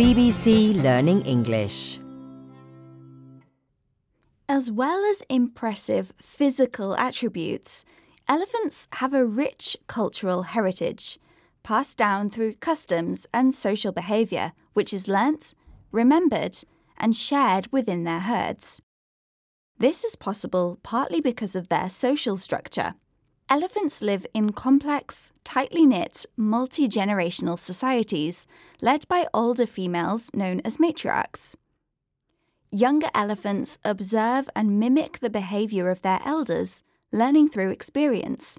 BBC Learning English. As well as impressive physical attributes, elephants have a rich cultural heritage, passed down through customs and social behaviour, which is learnt, remembered, and shared within their herds. This is possible partly because of their social structure. Elephants live in complex, tightly knit, multi-generational societies led by older females known as matriarchs. Younger elephants observe and mimic the behaviour of their elders, learning through experience.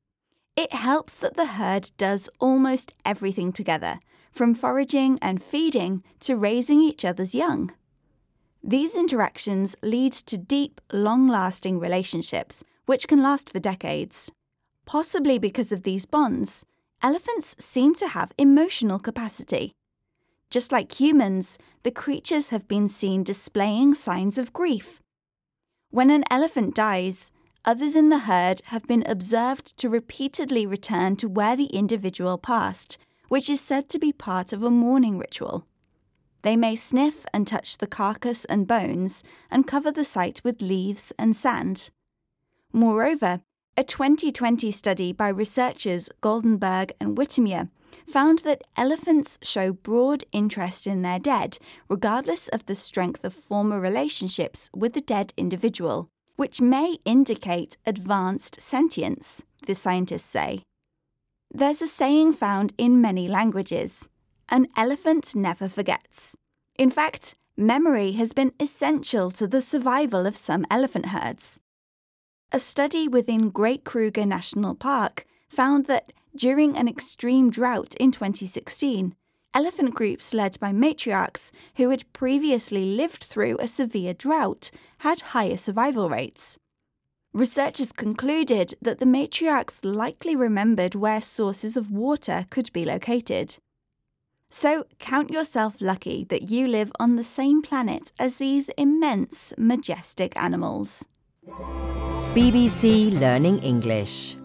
It helps that the herd does almost everything together, from foraging and feeding to raising each other's young. These interactions lead to deep, long-lasting relationships, which can last for decades. Possibly because of these bonds, elephants seem to have emotional capacity. Just like humans, the creatures have been seen displaying signs of grief. When an elephant dies, others in the herd have been observed to repeatedly return to where the individual passed, which is said to be part of a mourning ritual. They may sniff and touch the carcass and bones and cover the site with leaves and sand. Moreover, a 2020 study by researchers Goldenberg and Whittemire found that elephants show broad interest in their dead, regardless of the strength of former relationships with the dead individual, which may indicate advanced sentience, the scientists say. There's a saying found in many languages: an elephant never forgets. In fact, memory has been essential to the survival of some elephant herds. A study within Great Kruger National Park found that during an extreme drought in 2016, elephant groups led by matriarchs who had previously lived through a severe drought had higher survival rates. Researchers concluded that the matriarchs likely remembered where sources of water could be located. So count yourself lucky that you live on the same planet as these immense, majestic animals. BBC Learning English.